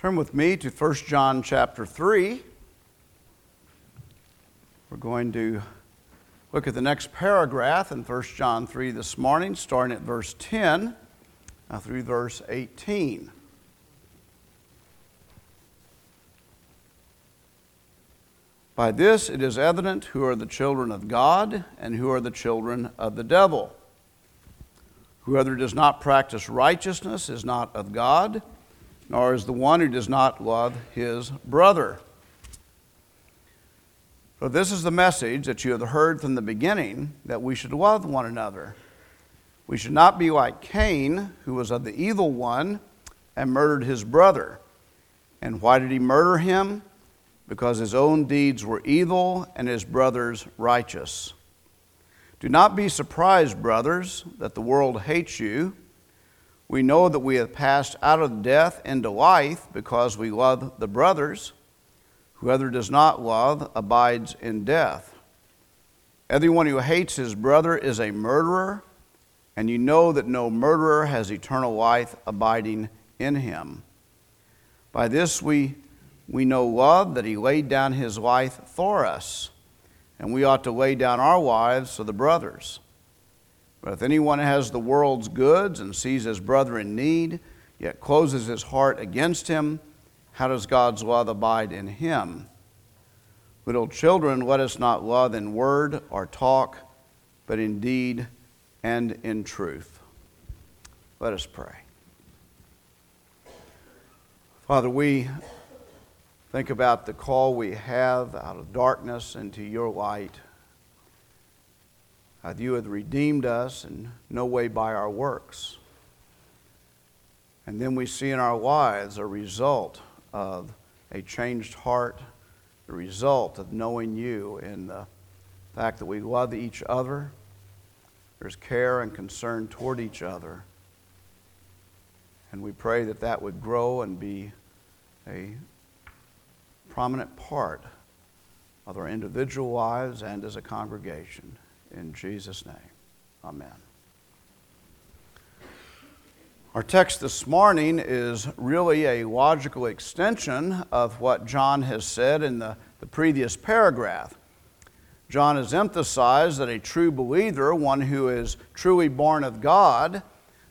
Turn with me to 1 John chapter 3. We're going to look at the next paragraph in 1 John 3 this morning, starting at verse 10 through verse 18. By this it is evident who are the children of God and who are the children of the devil. Whoever does not practice righteousness is not of God, nor is the one who does not love his brother. For this is the message that you have heard from the beginning, that we should love one another. We should not be like Cain, who was of the evil one and murdered his brother. And why did he murder him? Because his own deeds were evil and his brother's righteous. Do not be surprised, brothers, that the world hates you. We know that we have passed out of death into life because we love the brothers. Whoever does not love abides in death. Everyone who hates his brother is a murderer, and you know that no murderer has eternal life abiding in him. By this we know love, that he laid down his life for us, and we ought to lay down our lives for the brothers. But if anyone has the world's goods and sees his brother in need, yet closes his heart against him, how does God's love abide in him? Little children, let us not love in word or talk, but in deed and in truth. Let us pray. Father, we think about the call we have out of darkness into your light. You have redeemed us in no way by our works. And then we see in our lives a result of a changed heart, the result of knowing you in the fact that we love each other. There's care and concern toward each other. And we pray that that would grow and be a prominent part of our individual lives and as a congregation. In Jesus' name, amen. Our text this morning is really a logical extension of what John has said in the previous paragraph. John has emphasized that a true believer, one who is truly born of God,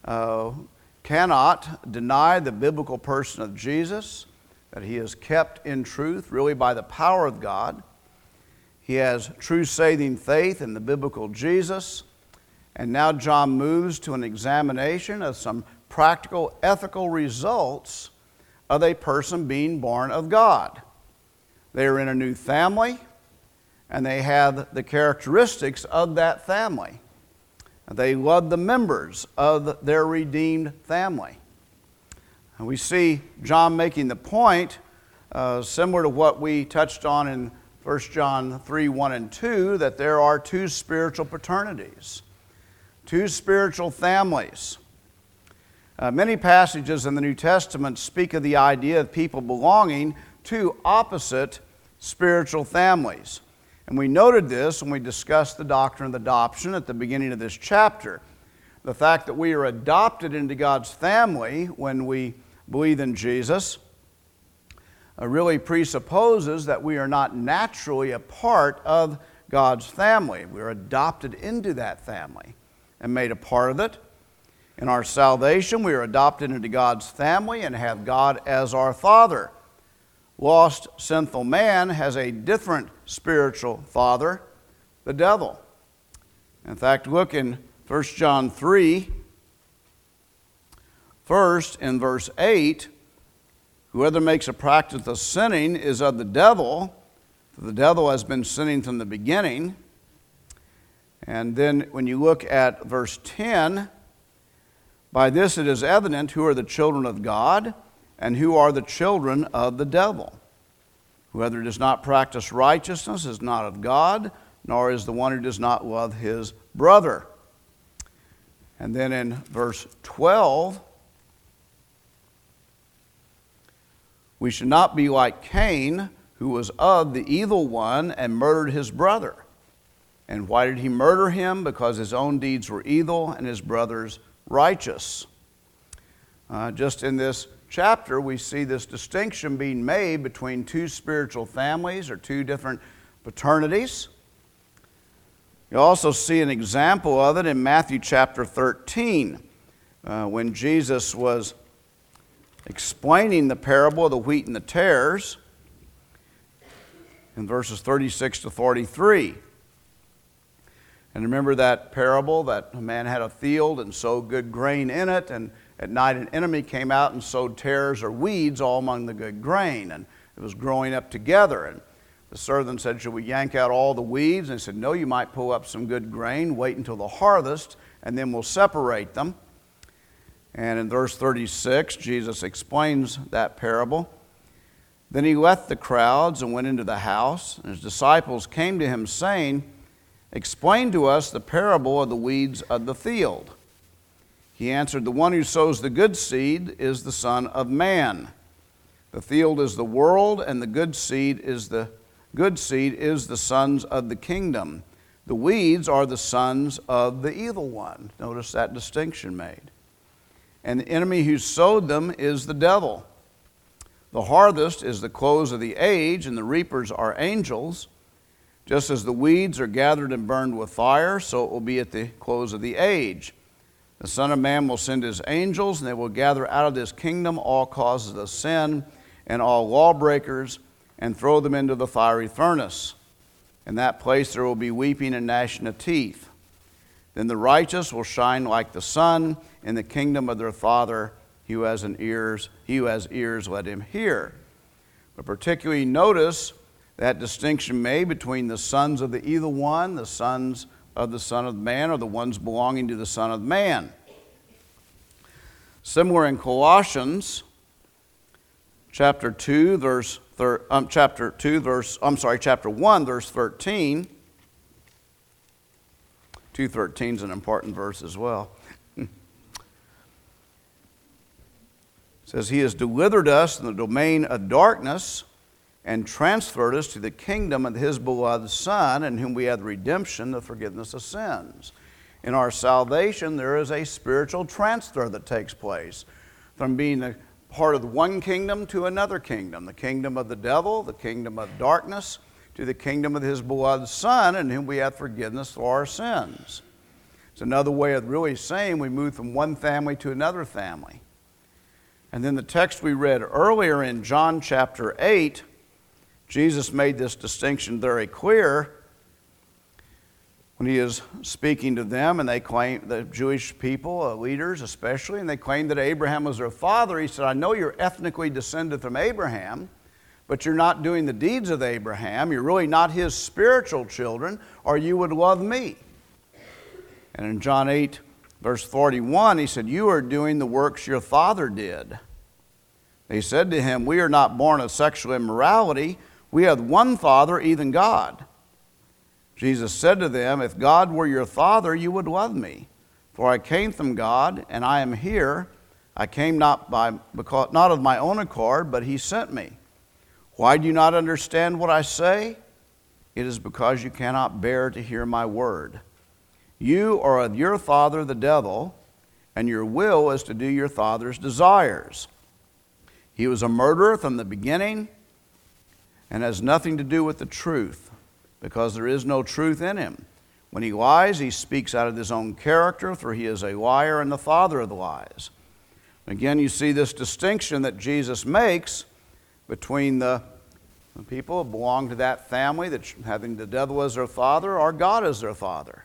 cannot deny the biblical person of Jesus, that he is kept in truth, really by the power of God. He has true saving faith in the biblical Jesus. And now John moves to an examination of some practical ethical results of a person being born of God. They are in a new family, and they have the characteristics of that family. They love the members of their redeemed family. And we see John making the point, similar to what we touched on in 1 John 3, 1 and 2, that there are two spiritual paternities, two spiritual families. Many passages in the New Testament speak of the idea of people belonging to opposite spiritual families. And we noted this when we discussed the doctrine of adoption at the beginning of this chapter. The fact that we are adopted into God's family when we believe in Jesus really presupposes that we are not naturally a part of God's family. We are adopted into that family and made a part of it. In our salvation, we are adopted into God's family and have God as our Father. Lost, sinful man has a different spiritual father, the devil. In fact, look in 1 John 3, first in verse 8, whoever makes a practice of sinning is of the devil, for the devil has been sinning from the beginning. And then when you look at verse 10, by this it is evident who are the children of God and who are the children of the devil. Whoever does not practice righteousness is not of God, nor is the one who does not love his brother. And then in verse 12, we should not be like Cain, who was of the evil one and murdered his brother. And why did he murder him? Because his own deeds were evil and his brother's righteous. Just in this chapter, we see this distinction being made between two spiritual families or two different paternities. You also see an example of it in Matthew chapter 13, when Jesus was explaining the parable of the wheat and the tares in verses 36 to 43. And remember that parable that a man had a field and sowed good grain in it, and at night an enemy came out and sowed tares or weeds all among the good grain, and it was growing up together. And the servant said, "Should we yank out all the weeds?" And he said, "No, you might pull up some good grain, wait until the harvest, and then we'll separate them." And in verse 36, Jesus explains that parable. Then he left the crowds and went into the house, and his disciples came to him, saying, "Explain to us the parable of the weeds of the field." He answered, "The one who sows the good seed is the Son of Man. The field is the world, and the good seed is the sons of the kingdom. The weeds are the sons of the evil one." Notice that distinction made. "And the enemy who sowed them is the devil. The harvest is the close of the age, and the reapers are angels. Just as the weeds are gathered and burned with fire, so it will be at the close of the age. The Son of Man will send his angels, and they will gather out of this kingdom all causes of sin and all lawbreakers, and throw them into the fiery furnace. In that place there will be weeping and gnashing of teeth. Then the righteous will shine like the sun in the kingdom of their Father. He who has ears, let him hear." But particularly notice that distinction made between the sons of the evil one, the sons of the Son of Man, or the ones belonging to the Son of Man. Similar in Colossians chapter 1, verse 13. 2:13 is an important verse as well. It says, "He has delivered us from the domain of darkness and transferred us to the kingdom of his beloved Son, in whom we have redemption, the forgiveness of sins." In our salvation, there is a spiritual transfer that takes place from being a part of one kingdom to another kingdom, the kingdom of the devil, the kingdom of darkness, to the kingdom of his beloved Son, in whom we have forgiveness for our sins. It's another way of really saying we move from one family to another family. And then the text we read earlier in John chapter 8, Jesus made this distinction very clear when he is speaking to them, and they claim, the Jewish people, leaders especially, and they claim that Abraham was their father. He said, "I know you're ethnically descended from Abraham, but you're not doing the deeds of Abraham. You're really not his spiritual children, or you would love me." And in John 8, verse 41, he said, "You are doing the works your father did." They said to him, "We are not born of sexual immorality. We have one Father, even God." Jesus said to them, "If God were your Father, you would love me. For I came from God, and I am here. I came not of my own accord, but he sent me. Why do you not understand what I say? It is because you cannot bear to hear my word. You are of your father the devil, and your will is to do your father's desires. He was a murderer from the beginning and has nothing to do with the truth, because there is no truth in him. When he lies, he speaks out of his own character, for he is a liar and the father of the lies." Again, you see this distinction that Jesus makes between the people who belong to that family that having the devil as their father or God as their father.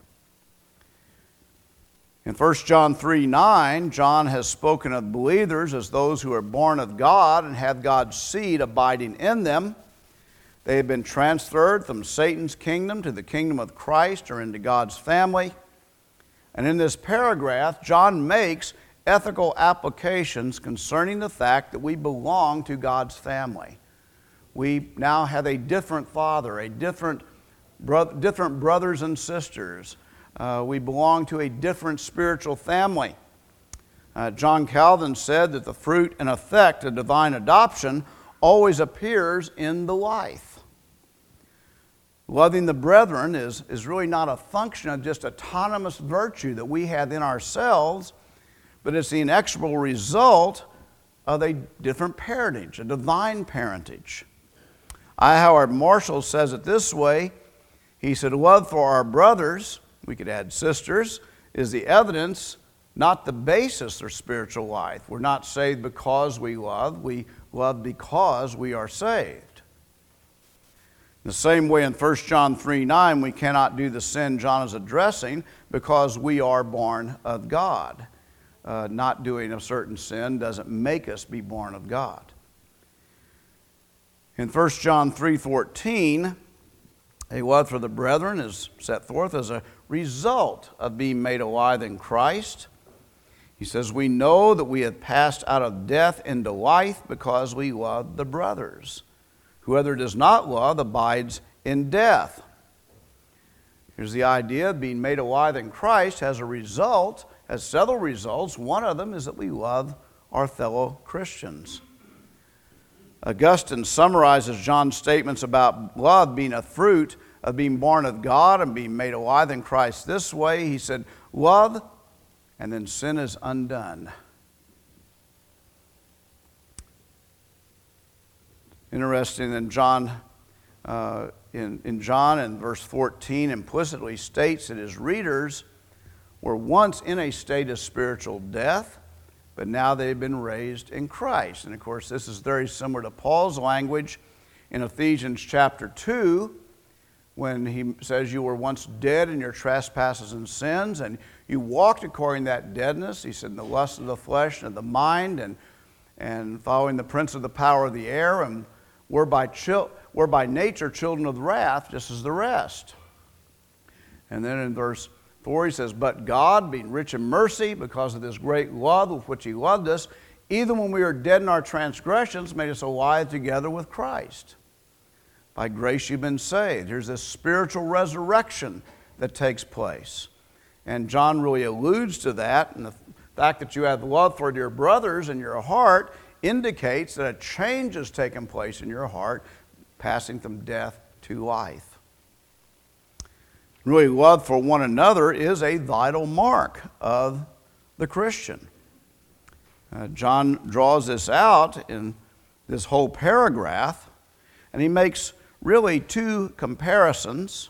In 1 John 3:9, John has spoken of believers as those who are born of God and have God's seed abiding in them. They have been transferred from Satan's kingdom to the kingdom of Christ, or into God's family. And in this paragraph, John makes ethical applications concerning the fact that we belong to God's family. We now have a different father, different brothers and sisters. We belong to a different spiritual family. John Calvin said that the fruit and effect of divine adoption always appears in the life. Loving the brethren is really not a function of just autonomous virtue that we have in ourselves, but it's the inexorable result of a different parentage, a divine parentage. I. Howard Marshall says it this way. He said, love for our brothers, we could add sisters, is the evidence, not the basis of their spiritual life. We're not saved because we love because we are saved. The same way in 1 John 3:9, we cannot do the sin John is addressing because we are born of God. Not doing a certain sin doesn't make us be born of God. In 1 John 3:14, a love for the brethren is set forth as a result of being made alive in Christ. He says, we know that we have passed out of death into life because we love the brothers. Whoever does not love abides in death. Here's the idea of being made alive in Christ has several results. One of them is that we love our fellow Christians. Augustine summarizes John's statements about love being a fruit of being born of God and being made alive in Christ this way. He said, love, and then sin is undone. Interesting in John, in verse 14, implicitly states that his readers were once in a state of spiritual death, but now they've been raised in Christ. And of course, this is very similar to Paul's language in Ephesians chapter 2, when he says you were once dead in your trespasses and sins, and you walked according to that deadness. He said, in the lust of the flesh and of the mind, and following the prince of the power of the air, and were by nature children of wrath, just as the rest. And then in verse 4 he says, but God, being rich in mercy, because of this great love with which he loved us, even when we were dead in our transgressions, made us alive together with Christ. By grace you've been saved. There's this spiritual resurrection that takes place. And John really alludes to that, and the fact that you have love for your brothers in your heart indicates that a change has taken place in your heart, passing from death to life. Really, love for one another is a vital mark of the Christian. John draws this out in this whole paragraph, and he makes really two comparisons.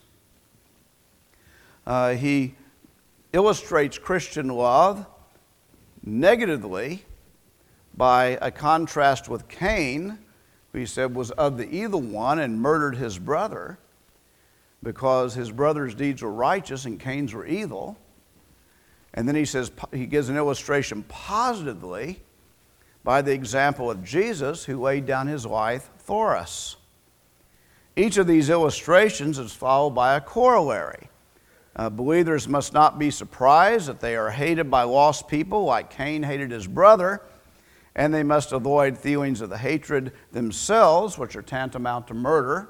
He illustrates Christian love negatively by a contrast with Cain, who he said was of the evil one and murdered his brother because his brother's deeds were righteous and Cain's were evil. And then he gives an illustration positively by the example of Jesus, who laid down his life for us. Each of these illustrations is followed by a corollary. Believers must not be surprised that they are hated by lost people like Cain hated his brother, and they must avoid feelings of the hatred themselves, which are tantamount to murder.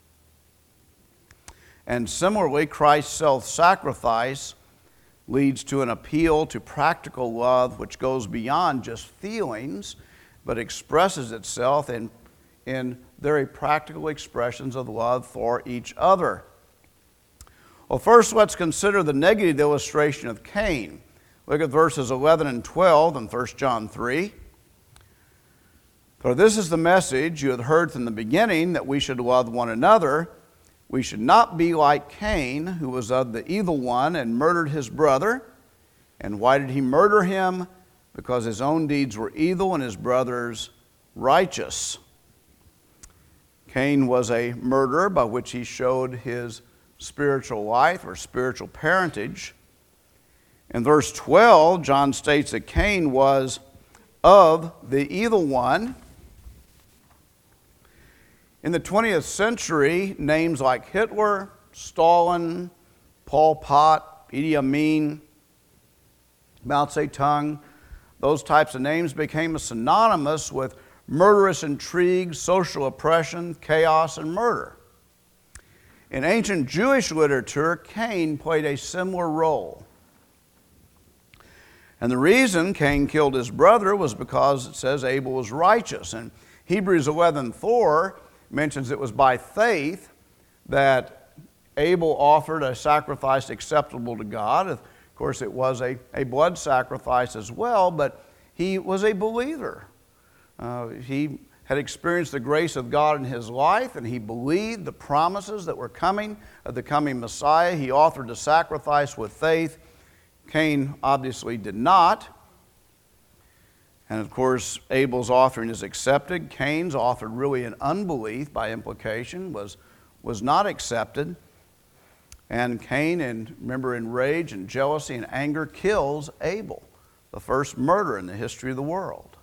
And similarly, Christ's self-sacrifice leads to an appeal to practical love, which goes beyond just feelings, but expresses itself in very practical expressions of love for each other. Well, first let's consider the negative illustration of Cain. Look at verses 11 and 12 in 1 John 3. For this is the message you have heard from the beginning, that we should love one another. We should not be like Cain, who was of the evil one and murdered his brother. And why did he murder him? Because his own deeds were evil and his brother's righteous. Cain was a murderer, by which he showed his spiritual life or spiritual parentage. In verse 12, John states that Cain was of the evil one. In the 20th century, names like Hitler, Stalin, Pol Pot, Idi Amin, Mao Zedong, those types of names became synonymous with murderous intrigue, social oppression, chaos, and murder. In ancient Jewish literature, Cain played a similar role. And the reason Cain killed his brother was because it says Abel was righteous. And Hebrews 11:4 mentions it was by faith that Abel offered a sacrifice acceptable to God. Of course, it was a blood sacrifice as well, but he was a believer. He had experienced the grace of God in his life, and he believed the promises that were coming of the coming Messiah. He offered a sacrifice with faith. Cain obviously did not. And of course, Abel's offering is accepted. Cain's offered really in unbelief by implication was not accepted. And Cain, remember, in rage and jealousy and anger, kills Abel, the first murder in the history of the world.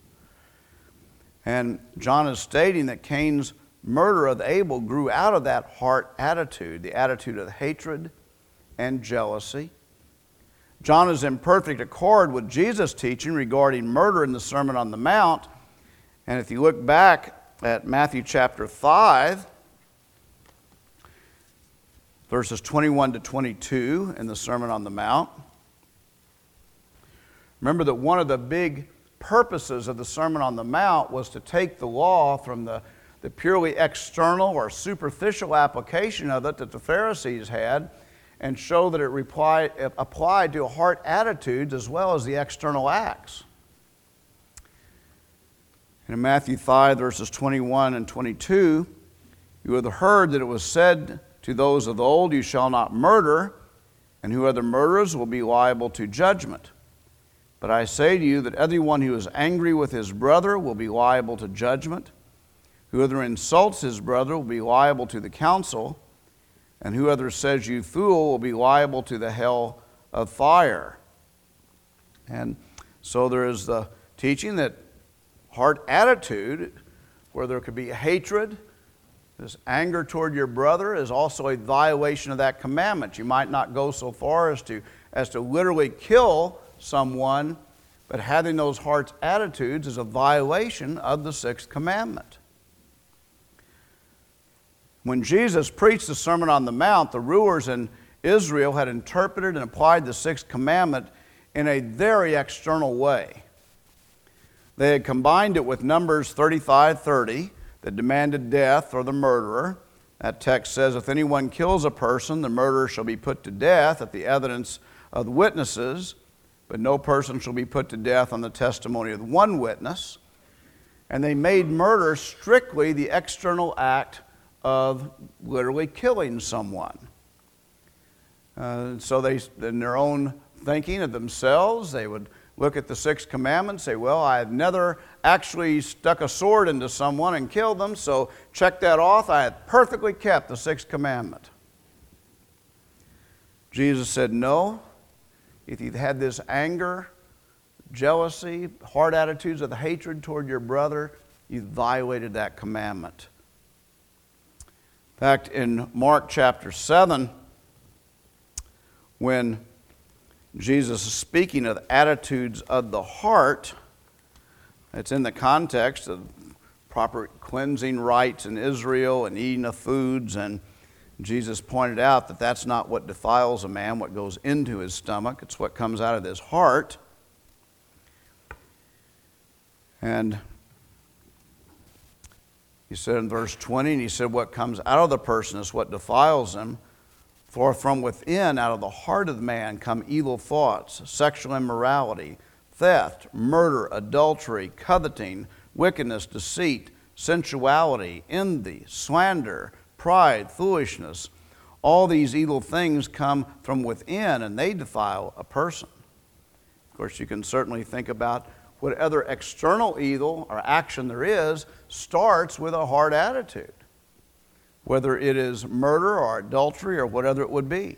And John is stating that Cain's murder of Abel grew out of that heart attitude, the attitude of hatred and jealousy. John is in perfect accord with Jesus' teaching regarding murder in the Sermon on the Mount. And if you look back at Matthew chapter 5, verses 21 to 22 in the Sermon on the Mount, remember that one of the big purposes of the Sermon on the Mount was to take the law from the purely external or superficial application of it that the Pharisees had and show that it applied to heart attitudes as well as the external acts. And in Matthew 5, verses 21 and 22, you have heard that it was said to those of old, you shall not murder, and whoever murders will be liable to judgment. But I say to you that everyone who is angry with his brother will be liable to judgment. Whoever insults his brother will be liable to the council, and whoever says you fool will be liable to the hell of fire. And so there is the teaching that heart attitude, where there could be hatred, this anger toward your brother, is also a violation of that commandment. You might not go so far as to literally kill someone, but having those heart's attitudes is a violation of the sixth commandment. When Jesus preached the Sermon on the Mount, the rulers in Israel had interpreted and applied the sixth commandment in a very external way. They had combined it with Numbers 35:30 that demanded death for the murderer. That text says, if anyone kills a person, the murderer shall be put to death at the evidence of the witnesses, but no person shall be put to death on the testimony of one witness. And they made murder strictly the external act of literally killing someone. So they, in their own thinking of themselves, they would look at the sixth commandment, say, well, I've never actually stuck a sword into someone and killed them, so check that off. I have perfectly kept the sixth commandment. Jesus said, no. If you've had this anger, jealousy, hard attitudes of hatred toward your brother, you've violated that commandment. In fact, in Mark chapter 7, when Jesus is speaking of attitudes of the heart, it's in the context of proper cleansing rites in Israel and eating of foods, and Jesus pointed out that that's not what defiles a man, what goes into his stomach. It's what comes out of his heart. And he said in verse 20, and he said, what comes out of the person is what defiles him. For from within, out of the heart of the man, come evil thoughts, sexual immorality, theft, murder, adultery, coveting, wickedness, deceit, sensuality, envy, slander, pride, foolishness. All these evil things come from within, and they defile a person. Of course, you can certainly think about what other external evil or action there is starts with a hard attitude, whether it is murder or adultery or whatever it would be.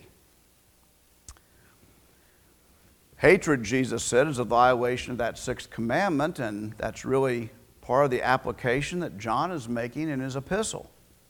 Hatred, Jesus said, is a violation of that sixth commandment, and that's really part of the application that John is making in his epistle.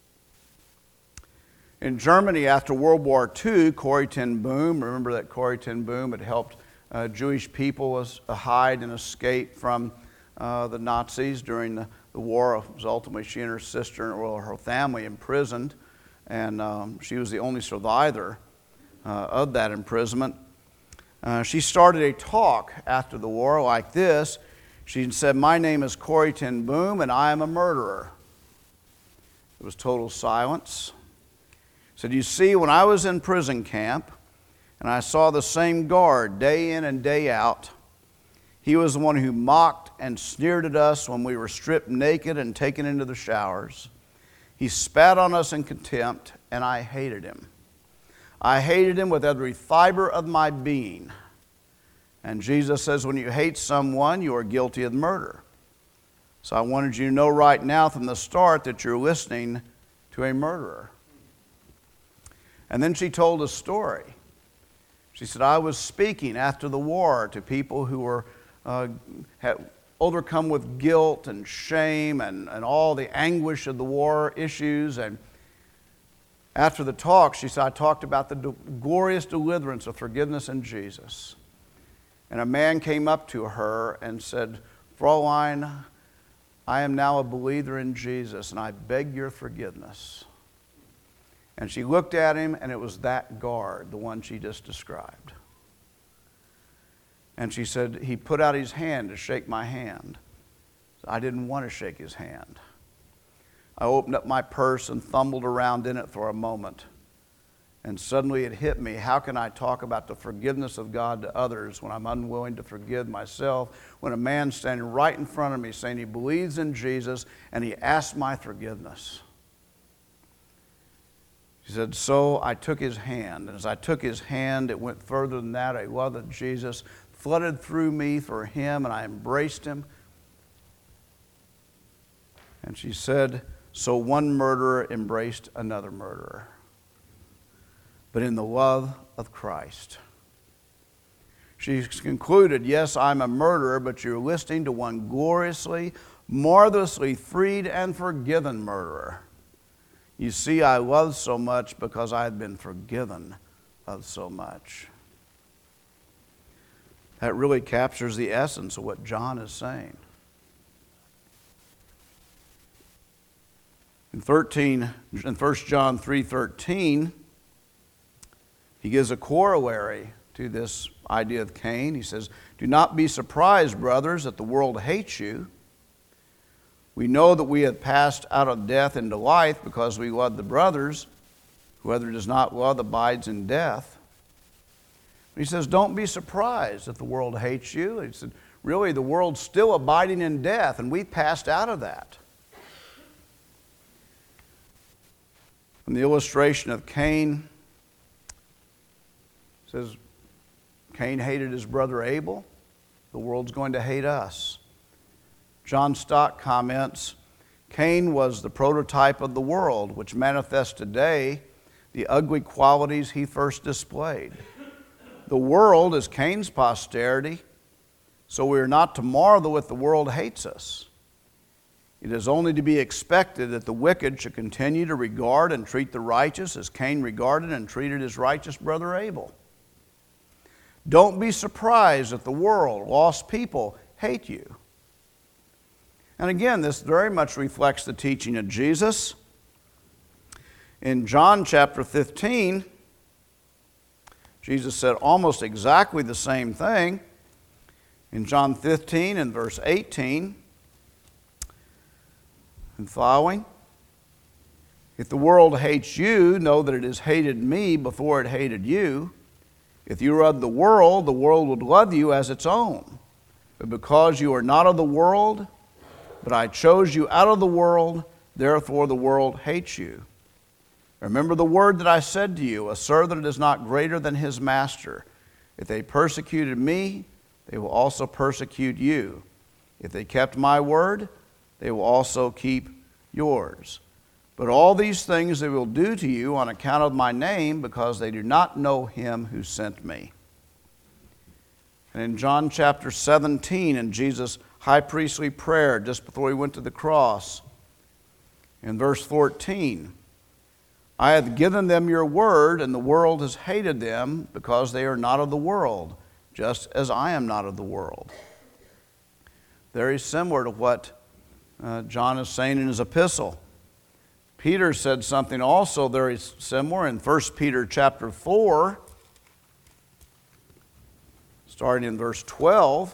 In Germany, after World War II, Corrie ten Boom, remember that Corrie ten Boom had helped Jewish people hide and escape from the Nazis during the war. It was ultimately she and her sister or her family imprisoned, and she was the only survivor of that imprisonment. She started a talk after the war like this. She said, my name is Corrie ten Boom, and I am a murderer. There was total silence. She said, you see, when I was in prison camp, and I saw the same guard day in and day out, He was the one who mocked and sneered at us when we were stripped naked and taken into the showers. He spat on us in contempt, and I hated him. I hated him with every fiber of my being. And Jesus says, when you hate someone, you are guilty of murder. So I wanted you to know right now from the start that you're listening to a murderer. And then she told a story. She said, I was speaking after the war to people who were had overcome with guilt and shame and all the anguish of the war issues. And after the talk, she said, I talked about the glorious deliverance of forgiveness in Jesus. And a man came up to her and said, Fraulein, I am now a believer in Jesus, and I beg your forgiveness. And she looked at him, and it was that guard, the one she just described. And she said, he put out his hand to shake my hand. I didn't want to shake his hand. I opened up my purse and fumbled around in it for a moment. And suddenly it hit me, how can I talk about the forgiveness of God to others when I'm unwilling to forgive myself? When a man's standing right in front of me saying he believes in Jesus and he asked my forgiveness. She said, so I took his hand. And as I took his hand, it went further than that. A love of Jesus flooded through me for him, and I embraced him. And she said, so one murderer embraced another murderer, but in the love of Christ. She concluded, yes, I'm a murderer, but you're listening to one gloriously, marvelously freed and forgiven murderer. You see, I love so much because I had been forgiven of so much. That really captures the essence of what John is saying. In 1 John 3:13, he gives a corollary to this idea of Cain. He says, do not be surprised, brothers, that the world hates you. We know that we have passed out of death into life because we love the brothers. Whoever does not love abides in death. He says, don't be surprised that the world hates you. He said, really, the world's still abiding in death, and we've passed out of that. From the illustration of Cain, it says, Cain hated his brother Abel. The world's going to hate us. John Stott comments, Cain was the prototype of the world, which manifests today the ugly qualities he first displayed. The world is Cain's posterity, so we are not to marvel if the world hates us. It is only to be expected that the wicked should continue to regard and treat the righteous as Cain regarded and treated his righteous brother Abel. Don't be surprised that the world, lost people, hate you. And again, this very much reflects the teaching of Jesus. In John chapter 15, Jesus said almost exactly the same thing. In John 15 and verse 18 and following, if the world hates you, know that it has hated me before it hated you. If you were of the world would love you as its own. But because you are not of the world, but I chose you out of the world, therefore the world hates you. Remember the word that I said to you, a servant is not greater than his master. If they persecuted me, they will also persecute you. If they kept my word, they will also keep yours. But all these things they will do to you on account of my name, because they do not know him who sent me. And in John chapter 17, in Jesus' high priestly prayer just before he went to the cross, in verse 14, I have given them your word, and the world has hated them because they are not of the world, just as I am not of the world. Very similar to what John is saying in his epistle. Peter said something also very similar in 1 Peter chapter 4, starting in verse 12.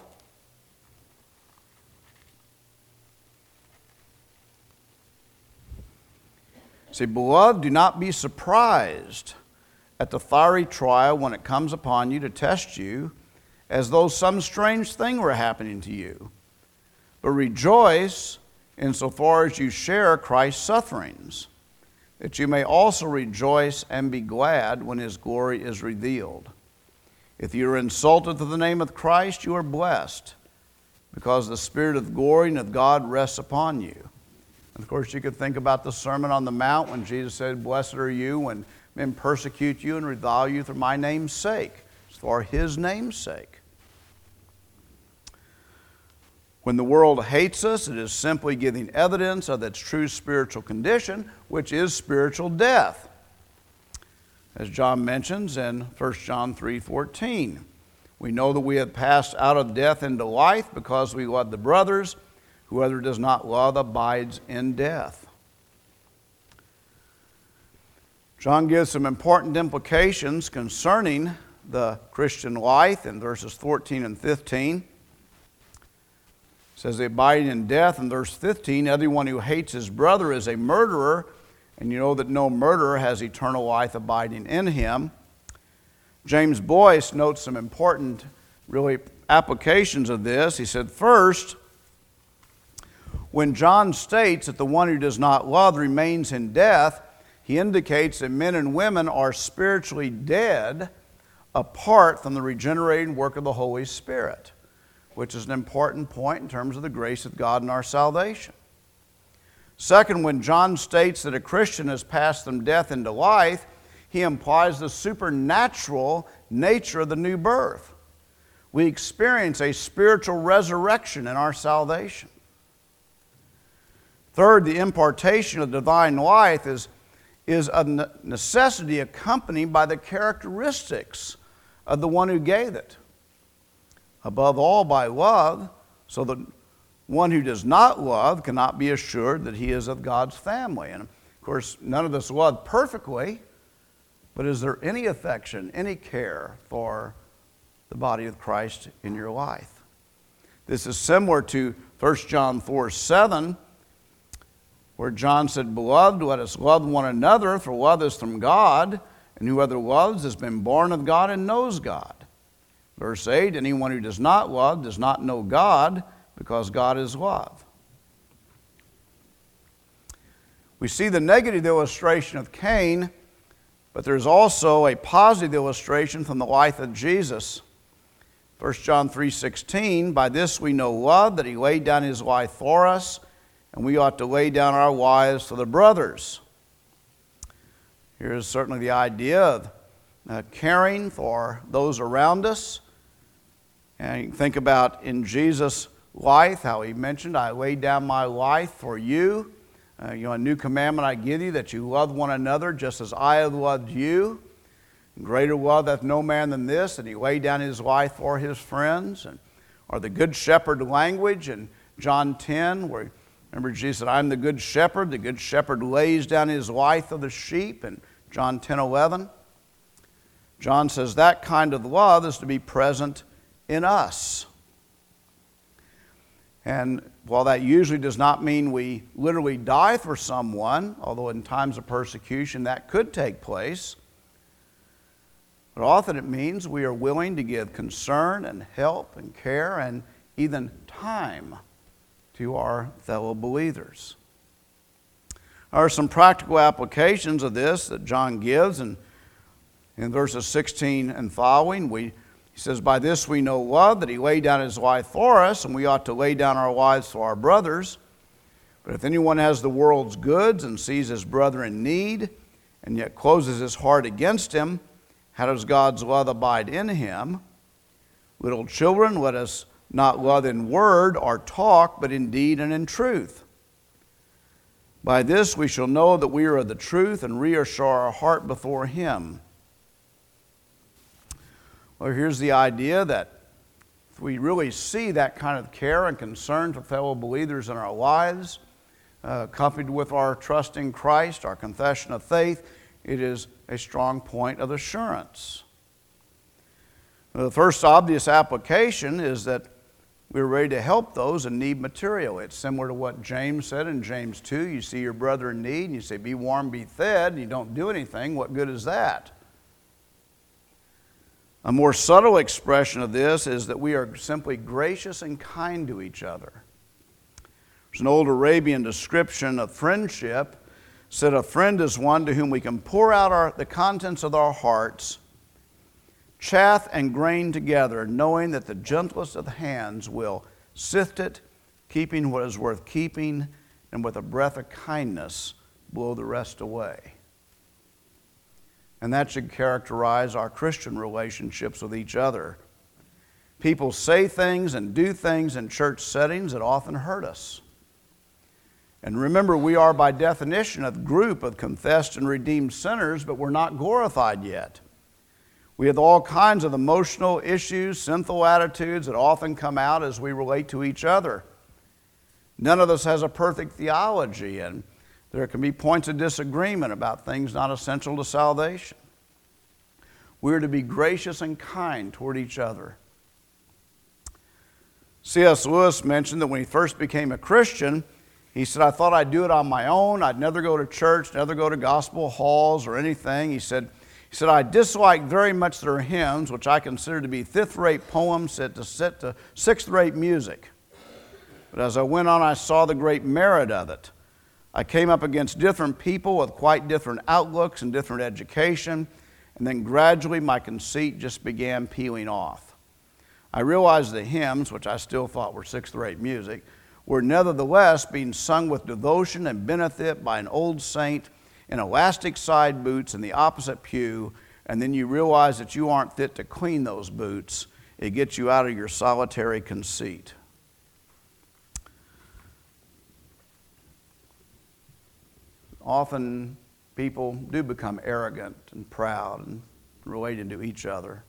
Say, beloved, do not be surprised at the fiery trial when it comes upon you to test you, as though some strange thing were happening to you, but rejoice insofar as you share Christ's sufferings, that you may also rejoice and be glad when his glory is revealed. If you are insulted through the name of Christ, you are blessed, because the Spirit of glory and of God rests upon you. And of course, you could think about the Sermon on the Mount when Jesus said, "Blessed are you when men persecute you and revile you for my name's sake." It's for his name's sake. When the world hates us, it is simply giving evidence of its true spiritual condition, which is spiritual death. As John mentions in 1 John 3:14, we know that we have passed out of death into life because we love the brothers. Whoever does not love abides in death. John gives some important implications concerning the Christian life in verses 14 and 15. It says, abiding in death in verse 15, everyone who hates his brother is a murderer, and you know that no murderer has eternal life abiding in him. James Boyce notes some important, really, applications of this. He said, first, when John states that the one who does not love remains in death, he indicates that men and women are spiritually dead apart from the regenerating work of the Holy Spirit, which is an important point in terms of the grace of God in our salvation. Second, when John states that a Christian has passed from death into life, he implies the supernatural nature of the new birth. We experience a spiritual resurrection in our salvation. Third, the impartation of divine life is a necessity accompanied by the characteristics of the one who gave it. Above all, by love, so that one who does not love cannot be assured that he is of God's family. And of course, none of us love perfectly, but is there any affection, any care for the body of Christ in your life? This is similar to 1 John 4:7, where John said, "Beloved, let us love one another, for love is from God, and whoever loves has been born of God and knows God." Verse 8, anyone who does not love does not know God, because God is love. We see the negative illustration of Cain, but there's also a positive illustration from the life of Jesus. 1 John 3:16, by this we know love, that he laid down his life for us, and we ought to lay down our lives for the brothers. Here is certainly the idea of caring for those around us. And you can think about in Jesus' life how he mentioned, I laid down my life for you. A new commandment I give you, that you love one another just as I have loved you. Greater love hath no man than this, that he laid down his life for his friends. Or the good shepherd language in John 10, where remember Jesus said, I'm the good shepherd. The good shepherd lays down his life for the sheep in John 10:11. John says that kind of love is to be present in us. And while that usually does not mean we literally die for someone, although in times of persecution that could take place, but often it means we are willing to give concern and help and care and even time to our fellow believers. There are some practical applications of this that John gives, and in verses 16 and following, he says, by this we know love, that he laid down his life for us, and we ought to lay down our lives for our brothers. But if anyone has the world's goods and sees his brother in need, and yet closes his heart against him, how does God's love abide in him? Little children, let us not love in word or talk, but in deed and in truth. By this we shall know that we are of the truth, and reassure our heart before him. Well, here's the idea that if we really see that kind of care and concern for fellow believers in our lives, accompanied with our trust in Christ, our confession of faith, it is a strong point of assurance. The first obvious application is that we're ready to help those in need material. It's similar to what James said in James 2. You see your brother in need, and you say, be warm, be fed, and you don't do anything. What good is that? A more subtle expression of this is that we are simply gracious and kind to each other. There's an old Arabian description of friendship. Said a friend is one to whom we can pour out the contents of our hearts, chaff and grain together, knowing that the gentlest of the hands will sift it, keeping what is worth keeping, and with a breath of kindness blow the rest away. And that should characterize our Christian relationships with each other. People say things and do things in church settings that often hurt us. And remember, we are by definition a group of confessed and redeemed sinners, but we're not glorified yet. We have all kinds of emotional issues, sinful attitudes that often come out as we relate to each other. None of us has a perfect theology, and there can be points of disagreement about things not essential to salvation. We are to be gracious and kind toward each other. C.S. Lewis mentioned that when he first became a Christian, he said, I thought I'd do it on my own. I'd never go to church, never go to gospel halls or anything. He said, I disliked very much their hymns, which I consider to be fifth-rate poems set to sixth-rate music. But as I went on, I saw the great merit of it. I came up against different people with quite different outlooks and different education, and then gradually my conceit just began peeling off. I realized the hymns, which I still thought were sixth-rate music, were nevertheless being sung with devotion and benefit by an old saint in elastic side boots in the opposite pew, and then you realize that you aren't fit to clean those boots. It gets you out of your solitary conceit. Often people do become arrogant and proud and related to each other.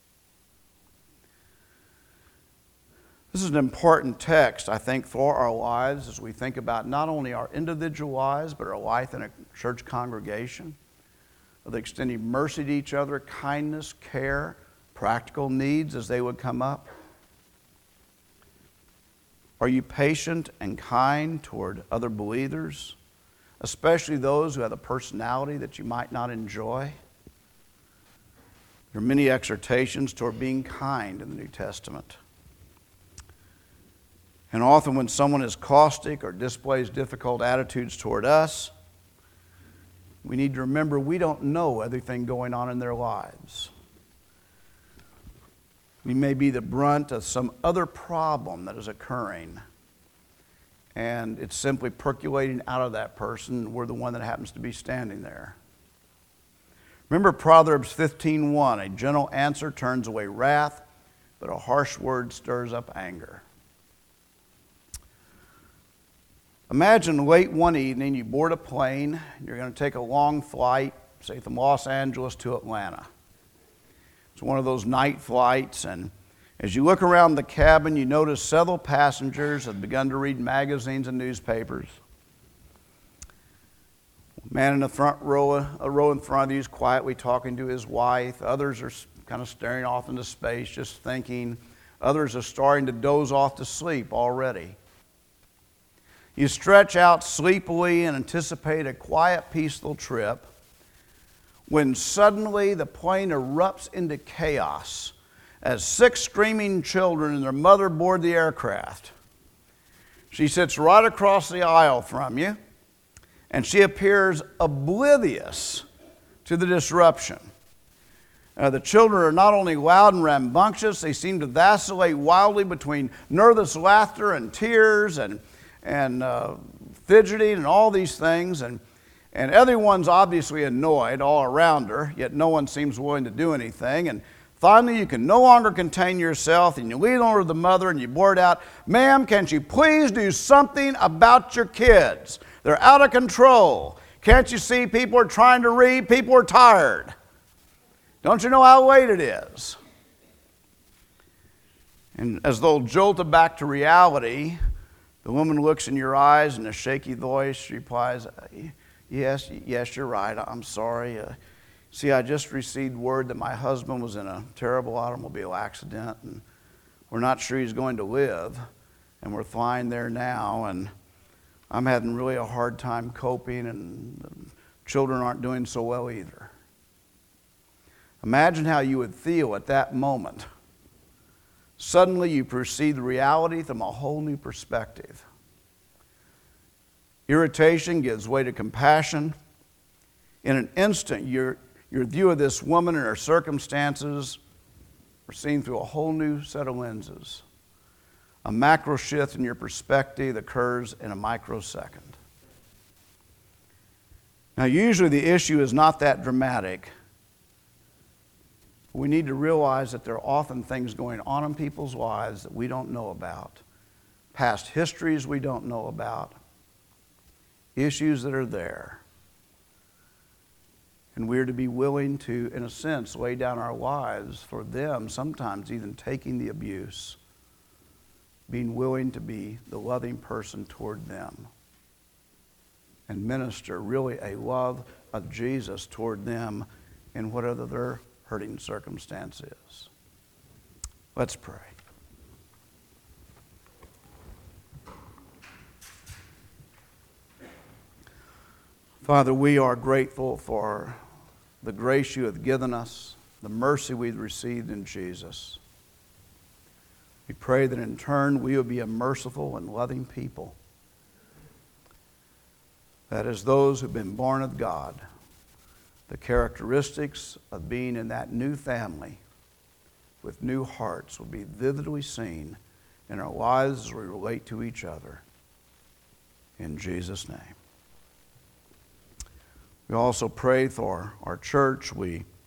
This is an important text, I think, for our lives as we think about not only our individual lives, but our life in a church congregation, of extending mercy to each other, kindness, care, practical needs as they would come up. Are you patient and kind toward other believers, especially those who have a personality that you might not enjoy? There are many exhortations toward being kind in the New Testament. And often when someone is caustic or displays difficult attitudes toward us, we need to remember we don't know everything going on in their lives. We may be the brunt of some other problem that is occurring, and it's simply percolating out of that person. We're the one that happens to be standing there. Remember Proverbs 15:1, a gentle answer turns away wrath, but a harsh word stirs up anger. Imagine late one evening, you board a plane, you're going to take a long flight, say from Los Angeles to Atlanta. It's one of those night flights, and as you look around the cabin, you notice several passengers have begun to read magazines and newspapers. A man in the front row, a row in front of you is quietly talking to his wife. Others are kind of staring off into space, just thinking. Others are starting to doze off to sleep already. You stretch out sleepily and anticipate a quiet, peaceful trip when suddenly the plane erupts into chaos as 6 screaming children and their mother board the aircraft. She sits right across the aisle from you, and she appears oblivious to the disruption. The children are not only loud and rambunctious, they seem to vacillate wildly between nervous laughter and tears and fidgeting and all these things, and everyone's obviously annoyed all around her, yet no one seems willing to do anything. And finally, you can no longer contain yourself, and you lean over to the mother and you blurt out, "Ma'am, can't you please do something about your kids? They're out of control. Can't you see people are trying to read? People are tired. Don't you know how late it is?" And as though jolted back to reality, the woman looks in your eyes in a shaky voice. She replies, yes, you're right. I'm sorry. See, I just received word that my husband was in a terrible automobile accident, and we're not sure he's going to live, and we're flying there now, and I'm having really a hard time coping, and the children aren't doing so well either. Imagine how you would feel at that moment. Suddenly you perceive the reality from a whole new perspective. Irritation gives way to compassion. In an instant, your view of this woman and her circumstances are seen through a whole new set of lenses. A macro shift in your perspective occurs in a microsecond. Now, usually the issue is not that dramatic. We need to realize that there are often things going on in people's lives that we don't know about, past histories we don't know about, issues that are there. And we're to be willing to, in a sense, lay down our lives for them, sometimes even taking the abuse, being willing to be the loving person toward them and minister really a love of Jesus toward them in whatever their hurting circumstance is. Let's pray. Father, we are grateful for the grace you have given us, the mercy we've received in Jesus. We pray that in turn we will be a merciful and loving people. That as those who've been born of God, the characteristics of being in that new family with new hearts will be vividly seen in our lives as we relate to each other. In Jesus' name. We also pray for our church. We